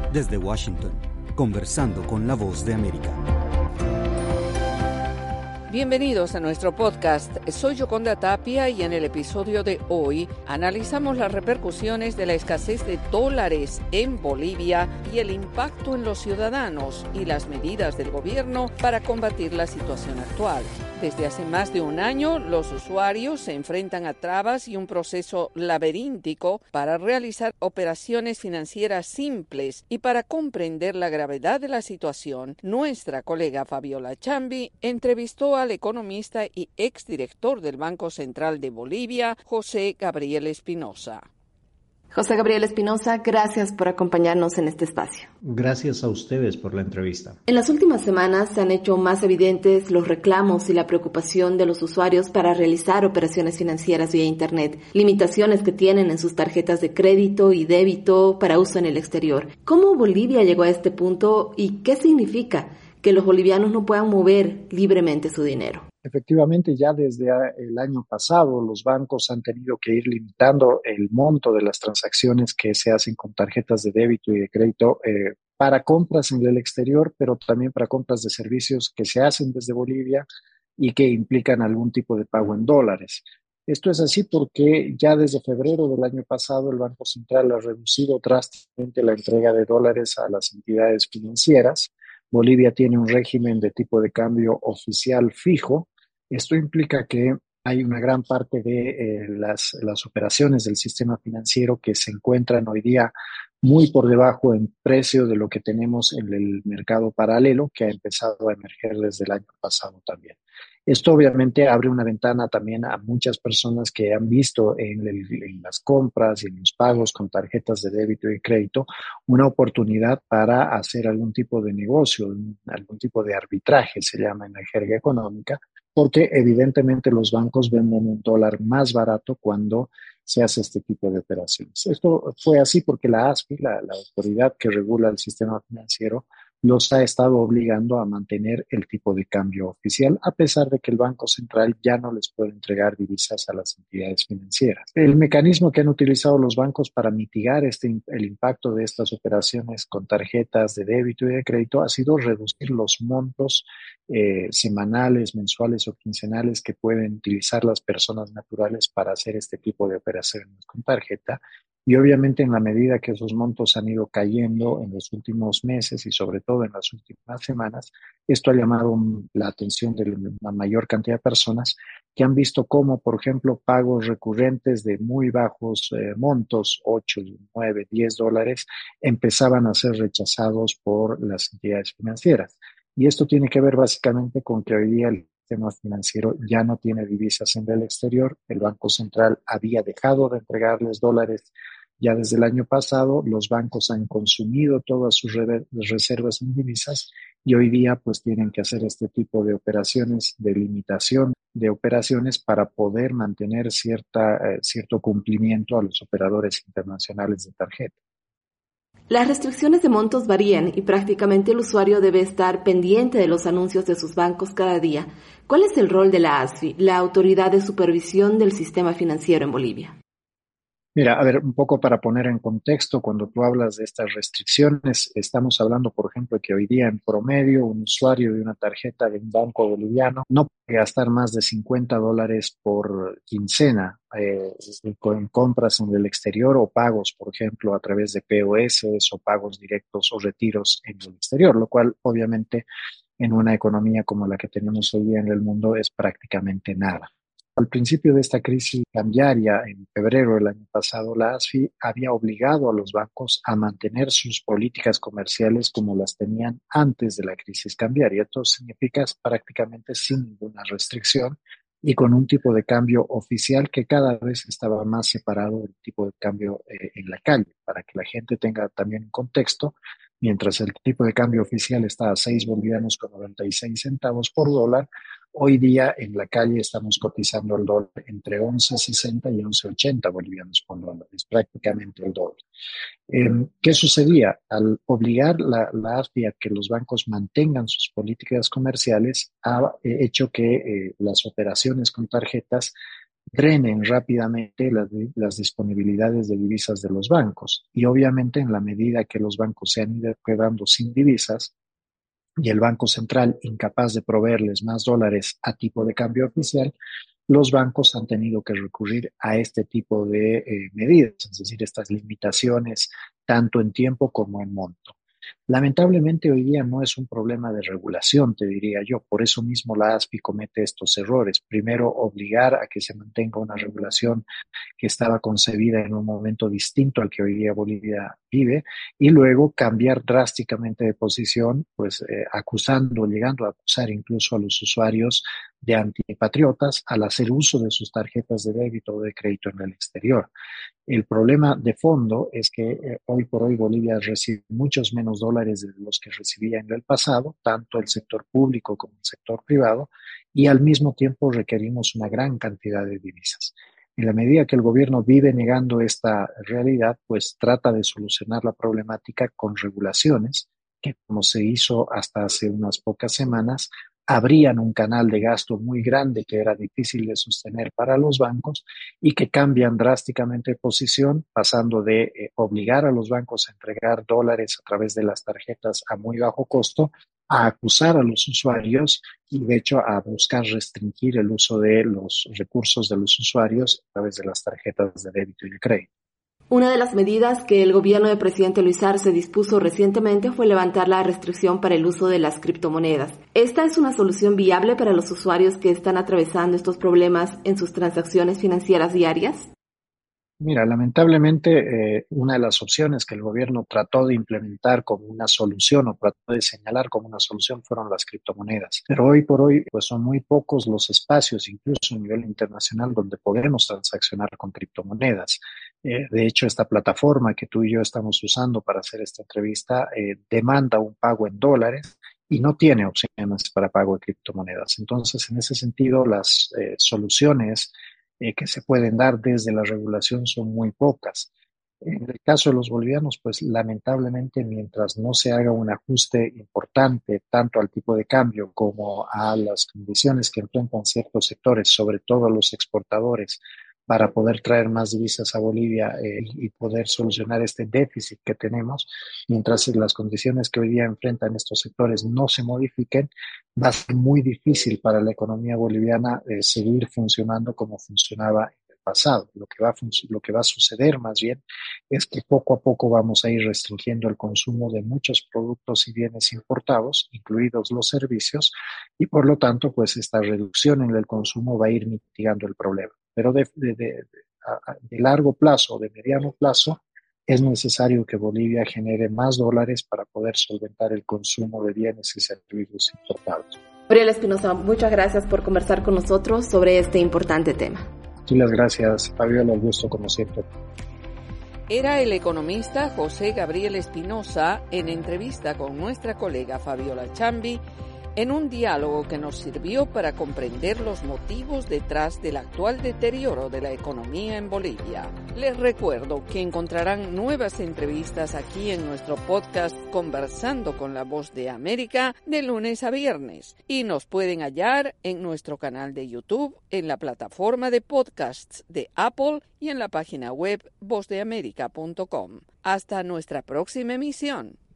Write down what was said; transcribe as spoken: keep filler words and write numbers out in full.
Desde Washington, conversando con la Voz de América. Bienvenidos a nuestro podcast. Soy Yoconda Tapia y en el episodio de hoy analizamos las repercusiones de la escasez de dólares en Bolivia y el impacto en los ciudadanos y las medidas del gobierno para combatir la situación actual. Desde hace más de un año, los usuarios se enfrentan a trabas y un proceso laberíntico para realizar operaciones financieras simples y para comprender la gravedad de la situación. Nuestra colega Fabiola Chambi entrevistó al economista y exdirector del Banco Central de Bolivia, José Gabriel Espinosa. José Gabriel Espinosa, gracias por acompañarnos en este espacio. Gracias a ustedes por la entrevista. En las últimas semanas se han hecho más evidentes los reclamos y la preocupación de los usuarios para realizar operaciones financieras vía Internet, limitaciones que tienen en sus tarjetas de crédito y débito para uso en el exterior. ¿Cómo Bolivia llegó a este punto y qué significa que los bolivianos no puedan mover libremente su dinero? Efectivamente, ya desde el año pasado los bancos han tenido que ir limitando el monto de las transacciones que se hacen con tarjetas de débito y de crédito eh, para compras en el exterior, pero también para compras de servicios que se hacen desde Bolivia y que implican algún tipo de pago en dólares. Esto es así porque ya desde febrero del año pasado el Banco Central ha reducido drásticamente la entrega de dólares a las entidades financieras. Bolivia tiene un régimen de tipo de cambio oficial fijo. Esto implica que hay una gran parte de eh, las, las operaciones del sistema financiero que se encuentran hoy día muy por debajo en precio de lo que tenemos en el mercado paralelo, que ha empezado a emerger desde el año pasado también. Esto obviamente abre una ventana también a muchas personas que han visto en, el, en las compras y en los pagos con tarjetas de débito y crédito una oportunidad para hacer algún tipo de negocio, algún tipo de arbitraje, se llama en la jerga económica, porque evidentemente los bancos venden un dólar más barato cuando se hace este tipo de operaciones. Esto fue así porque la A S F I, la, la autoridad que regula el sistema financiero, los ha estado obligando a mantener el tipo de cambio oficial, a pesar de que el Banco Central ya no les puede entregar divisas a las entidades financieras. El mecanismo que han utilizado los bancos para mitigar este, el impacto de estas operaciones con tarjetas de débito y de crédito ha sido reducir los montos eh, semanales, mensuales o quincenales que pueden utilizar las personas naturales para hacer este tipo de operaciones con tarjeta. Y obviamente en la medida que esos montos han ido cayendo en los últimos meses y sobre todo en las últimas semanas, esto ha llamado la atención de la mayor cantidad de personas que han visto cómo, por ejemplo, pagos recurrentes de muy bajos eh, montos, ocho, nueve, diez dólares, empezaban a ser rechazados por las entidades financieras. Y esto tiene que ver básicamente con que hoy día el sistema financiero ya no tiene divisas en el exterior. El Banco Central había dejado de entregarles dólares ya desde el año pasado. Los bancos han consumido todas sus re- reservas en divisas y hoy día pues tienen que hacer este tipo de operaciones, de limitación de operaciones para poder mantener cierta, eh, cierto cumplimiento a los operadores internacionales de tarjeta. Las restricciones de montos varían y prácticamente el usuario debe estar pendiente de los anuncios de sus bancos cada día. ¿Cuál es el rol de la A S F I, la Autoridad de Supervisión del Sistema Financiero en Bolivia? Mira, a ver, un poco para poner en contexto, cuando tú hablas de estas restricciones, estamos hablando, por ejemplo, que hoy día en promedio un usuario de una tarjeta de un banco boliviano no puede gastar más de cincuenta dólares por quincena eh, en compras en el exterior o pagos, por ejemplo, a través de P O S o pagos directos o retiros en el exterior, lo cual obviamente en una economía como la que tenemos hoy día en el mundo es prácticamente nada. Al principio de esta crisis cambiaria, en febrero del año pasado, la A S F I había obligado a los bancos a mantener sus políticas comerciales como las tenían antes de la crisis cambiaria. Esto significa prácticamente sin ninguna restricción y con un tipo de cambio oficial que cada vez estaba más separado del tipo de cambio eh, en la calle, para que la gente tenga también un contexto. Mientras el tipo de cambio oficial está a seis bolivianos con noventa y seis centavos por dólar, hoy día en la calle estamos cotizando el dólar entre once sesenta y once ochenta bolivianos por dólar, es prácticamente el doble. Eh, ¿Qué sucedía? Al obligar la, la A S F I a que los bancos mantengan sus políticas comerciales, ha hecho que eh, las operaciones con tarjetas drenen rápidamente las, las disponibilidades de divisas de los bancos. Y obviamente en la medida que los bancos se han ido quedando sin divisas y el Banco Central incapaz de proveerles más dólares a tipo de cambio oficial, los bancos han tenido que recurrir a este tipo de eh, medidas, es decir, estas limitaciones tanto en tiempo como en monto. Lamentablemente hoy día no es un problema de regulación, te diría yo. Por eso mismo la A S F I comete estos errores. Primero, obligar a que se mantenga una regulación que estaba concebida en un momento distinto al que hoy día Bolivia vive, y luego cambiar drásticamente de posición, pues eh, acusando, llegando a acusar incluso a los usuarios de antipatriotas al hacer uso de sus tarjetas de débito o de crédito en el exterior. El problema de fondo es que eh, hoy por hoy Bolivia recibe muchos menos dólares de los que recibía en el pasado, tanto el sector público como el sector privado, y al mismo tiempo requerimos una gran cantidad de divisas. En la medida que el gobierno vive negando esta realidad, pues trata de solucionar la problemática con regulaciones que, como se hizo hasta hace unas pocas semanas, abrían un canal de gasto muy grande que era difícil de sostener para los bancos y que cambian drásticamente de posición, pasando de eh, obligar a los bancos a entregar dólares a través de las tarjetas a muy bajo costo, a acusar a los usuarios y de hecho a buscar restringir el uso de los recursos de los usuarios a través de las tarjetas de débito y de crédito. Una de las medidas que el gobierno del presidente Luis Arce dispuso recientemente fue levantar la restricción para el uso de las criptomonedas. ¿Esta es una solución viable para los usuarios que están atravesando estos problemas en sus transacciones financieras diarias? Mira, lamentablemente eh, una de las opciones que el gobierno trató de implementar como una solución o trató de señalar como una solución fueron las criptomonedas. Pero hoy por hoy pues son muy pocos los espacios, incluso a nivel internacional, donde podemos transaccionar con criptomonedas. Eh, de hecho, esta plataforma que tú y yo estamos usando para hacer esta entrevista eh, demanda un pago en dólares y no tiene opciones para pago de criptomonedas. Entonces, en ese sentido, las eh, soluciones Eh, que se pueden dar desde la regulación son muy pocas. En el caso de los bolivianos, pues lamentablemente mientras no se haga un ajuste importante tanto al tipo de cambio como a las condiciones que enfrentan ciertos sectores, sobre todo los exportadores, para poder traer más divisas a Bolivia eh, y poder solucionar este déficit que tenemos, mientras las condiciones que hoy día enfrentan estos sectores no se modifiquen, va a ser muy difícil para la economía boliviana eh, seguir funcionando como funcionaba en el pasado. Lo que, va a lo que va a suceder más bien es que poco a poco vamos a ir restringiendo el consumo de muchos productos y bienes importados, incluidos los servicios, y por lo tanto, pues esta reducción en el consumo va a ir mitigando el problema. Pero de, de, de, de largo plazo o de mediano plazo es necesario que Bolivia genere más dólares para poder solventar el consumo de bienes y servicios importados. Gabriel Espinosa, muchas gracias por conversar con nosotros sobre este importante tema. Sí, las gracias, Fabiola, el gusto como siempre. Era el economista José Gabriel Espinosa en entrevista con nuestra colega Fabiola Chambi, en un diálogo que nos sirvió para comprender los motivos detrás del actual deterioro de la economía en Bolivia. Les recuerdo que encontrarán nuevas entrevistas aquí en nuestro podcast Conversando con la Voz de América de lunes a viernes y nos pueden hallar en nuestro canal de YouTube, en la plataforma de podcasts de Apple y en la página web voz de américa punto com. Hasta nuestra próxima emisión.